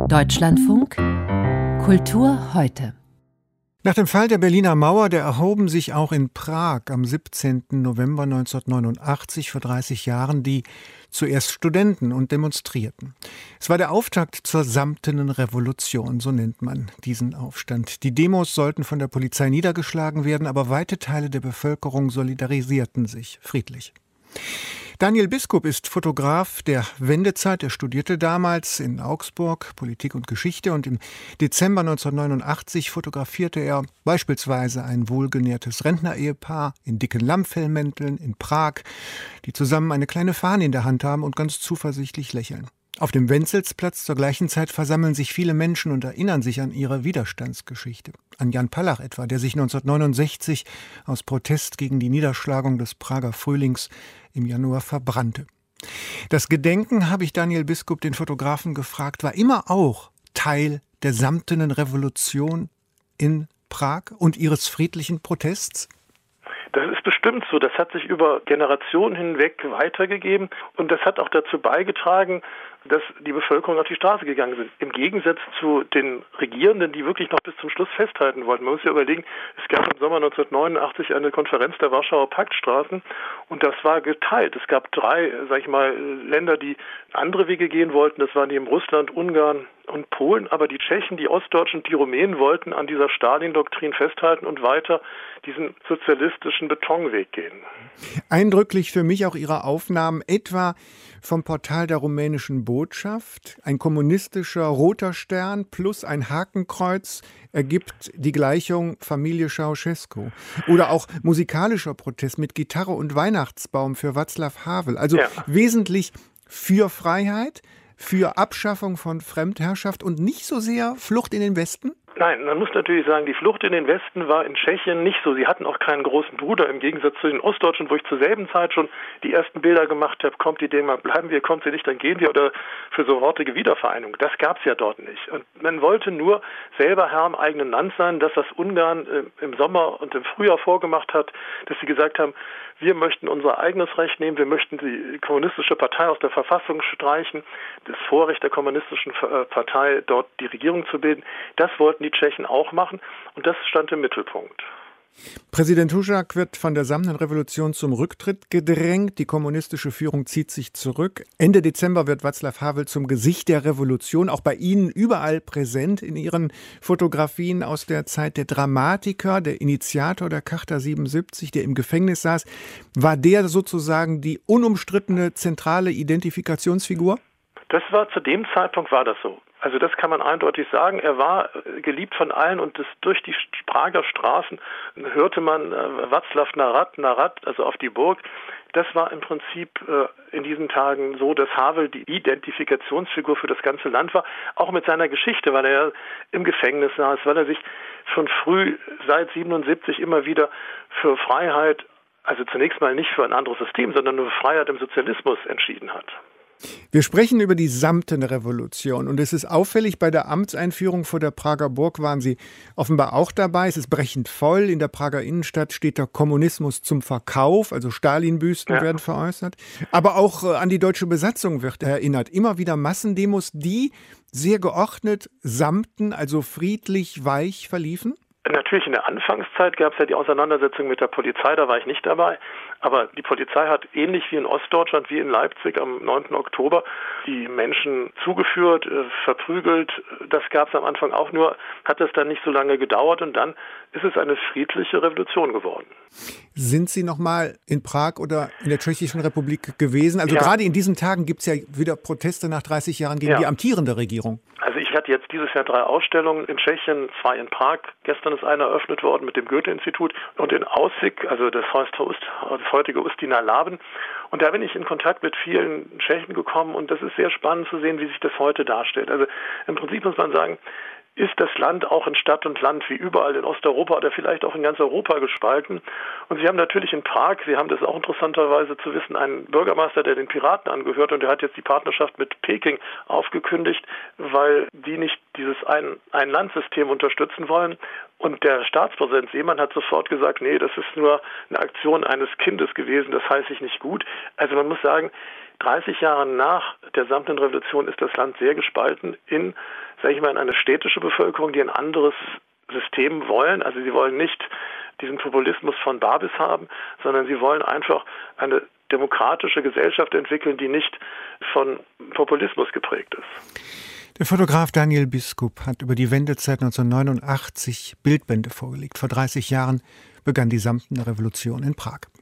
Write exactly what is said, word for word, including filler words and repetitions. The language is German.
Deutschlandfunk Kultur heute. Nach dem Fall der Berliner Mauer, der erhoben sich auch in Prag am siebzehnten November neunzehnhundertneunundachtzig, vor dreißig Jahren, die zuerst Studenten und demonstrierten. Es war der Auftakt zur Samtenen Revolution, so nennt man diesen Aufstand. Die Demos sollten von der Polizei niedergeschlagen werden, aber weite Teile der Bevölkerung solidarisierten sich friedlich. Daniel Biskup ist Fotograf der Wendezeit. Er studierte damals in Augsburg Politik und Geschichte und im Dezember neunzehnhundertneunundachtzig fotografierte er beispielsweise ein wohlgenährtes Rentnerehepaar in dicken Lammfellmänteln in Prag, die zusammen eine kleine Fahne in der Hand haben und ganz zuversichtlich lächeln. Auf dem Wenzelsplatz zur gleichen Zeit versammeln sich viele Menschen und erinnern sich an ihre Widerstandsgeschichte. An Jan Palach etwa, der sich neunzehnhundertneunundsechzig aus Protest gegen die Niederschlagung des Prager Frühlings im Januar verbrannte. Das Gedenken, habe ich Daniel Biskup, den Fotografen, gefragt, war immer auch Teil der Samtenen Revolution in Prag und ihres friedlichen Protests? Das ist bestimmt so. Das hat sich über Generationen hinweg weitergegeben und das hat auch dazu beigetragen, dass die Bevölkerung auf die Straße gegangen sind. Im Gegensatz zu den Regierenden, die wirklich noch bis zum Schluss festhalten wollten. Man muss ja überlegen, es gab im Sommer neunzehnhundertneunundachtzig eine Konferenz der Warschauer Paktstraßen und das war geteilt. Es gab drei, sag ich mal, Länder, die andere Wege gehen wollten. Das waren eben Russland, Ungarn und Polen. Aber die Tschechen, die Ostdeutschen und die Rumänen wollten an dieser Stalin-Doktrin festhalten und weiter diesen sozialistischen Betonweg gehen. Eindrücklich für mich auch Ihre Aufnahmen etwa vom Portal der rumänischen Botschaft. Ein kommunistischer roter Stern plus ein Hakenkreuz ergibt die Gleichung Familie Ceausescu. Oder auch musikalischer Protest mit Gitarre und Weihnachtsbaum für Václav Havel. Also ja. Wesentlich für Freiheit, für Abschaffung von Fremdherrschaft und nicht so sehr Flucht in den Westen? Nein, man muss natürlich sagen, die Flucht in den Westen war in Tschechien nicht so. Sie hatten auch keinen großen Bruder, im Gegensatz zu den Ostdeutschen, wo ich zur selben Zeit schon die ersten Bilder gemacht habe. Kommt die Dänemark, bleiben wir, kommt sie nicht, dann gehen wir, oder für sofortige Wiedervereinigung. Das gab es ja dort nicht. Und man wollte nur selber Herr im eigenen Land sein. Das, was Ungarn äh, im Sommer und im Frühjahr vorgemacht hat, dass sie gesagt haben, wir möchten unser eigenes Recht nehmen, wir möchten die kommunistische Partei aus der Verfassung streichen, das Vorrecht der kommunistischen Partei, dort die Regierung zu bilden. Das wollten die Tschechen auch machen und das stand im Mittelpunkt. Präsident Hušák wird von der Samtenen Revolution zum Rücktritt gedrängt. Die kommunistische Führung zieht sich zurück. Ende Dezember wird Václav Havel zum Gesicht der Revolution. Auch bei Ihnen überall präsent in Ihren Fotografien aus der Zeit. Der Dramatiker, der Initiator der Charta siebenundsiebzig, der im Gefängnis saß, war der sozusagen die unumstrittene zentrale Identifikationsfigur? Das war zu dem Zeitpunkt war das so. Also das kann man eindeutig sagen. Er war geliebt von allen und das, durch die Prager Straßen hörte man äh, Václav Narad, Narad, also auf die Burg. Das war im Prinzip äh, in diesen Tagen so, dass Havel die Identifikationsfigur für das ganze Land war, auch mit seiner Geschichte, weil er im Gefängnis saß, weil er sich schon früh seit siebenundsiebzig immer wieder für Freiheit, also zunächst mal nicht für ein anderes System, sondern nur für Freiheit im Sozialismus entschieden hat. Wir sprechen über die Samtene Revolution und es ist auffällig, bei der Amtseinführung vor der Prager Burg waren Sie offenbar auch dabei. Es ist brechend voll. In der Prager Innenstadt steht der Kommunismus zum Verkauf, also Stalin-Büsten ja. werden veräußert. Aber auch an die deutsche Besatzung wird erinnert. Immer wieder Massendemos, die sehr geordnet samten, also friedlich, weich verliefen? Natürlich in der Anfangszeit gab es ja die Auseinandersetzung mit der Polizei, da war ich nicht dabei. Aber die Polizei hat ähnlich wie in Ostdeutschland, wie in Leipzig am neunten Oktober die Menschen zugeführt, äh, verprügelt. Das gab es am Anfang auch, nur hat es dann nicht so lange gedauert und dann ist es eine friedliche Revolution geworden. Sind Sie noch mal in Prag oder in der Tschechischen Republik gewesen? Also ja. Gerade in diesen Tagen gibt es ja wieder Proteste nach dreißig Jahren gegen ja. die amtierende Regierung. Also ich hatte jetzt dieses Jahr drei Ausstellungen in Tschechien, zwei in Prag. Gestern ist eine eröffnet worden mit dem Goethe-Institut und in Aussig, also das heißt das heutige Ustina Laben. Und da bin ich in Kontakt mit vielen Tschechen gekommen und das ist sehr spannend zu sehen, wie sich das heute darstellt. Also im Prinzip muss man sagen, ist das Land auch in Stadt und Land wie überall in Osteuropa oder vielleicht auch in ganz Europa gespalten. Und Sie haben natürlich in Prag, Sie haben das auch interessanterweise zu wissen, einen Bürgermeister, der den Piraten angehört und der hat jetzt die Partnerschaft mit Peking aufgekündigt, weil die nicht dieses Ein- Ein-Land-System unterstützen wollen. Und der Staatspräsident Seemann hat sofort gesagt, nee, das ist nur eine Aktion eines Kindes gewesen, das heiße ich nicht gut. Also man muss sagen, dreißig Jahre nach der Samtenen Revolution ist das Land sehr gespalten in sage ich mal, eine städtische Bevölkerung, die ein anderes System wollen. Also sie wollen nicht diesen Populismus von Babis haben, sondern sie wollen einfach eine demokratische Gesellschaft entwickeln, die nicht von Populismus geprägt ist. Der Fotograf Daniel Biskup hat über die Wendezeit neunzehnhundertneunundachtzig Bildbände vorgelegt. Vor dreißig Jahren begann die Samtene Revolution in Prag.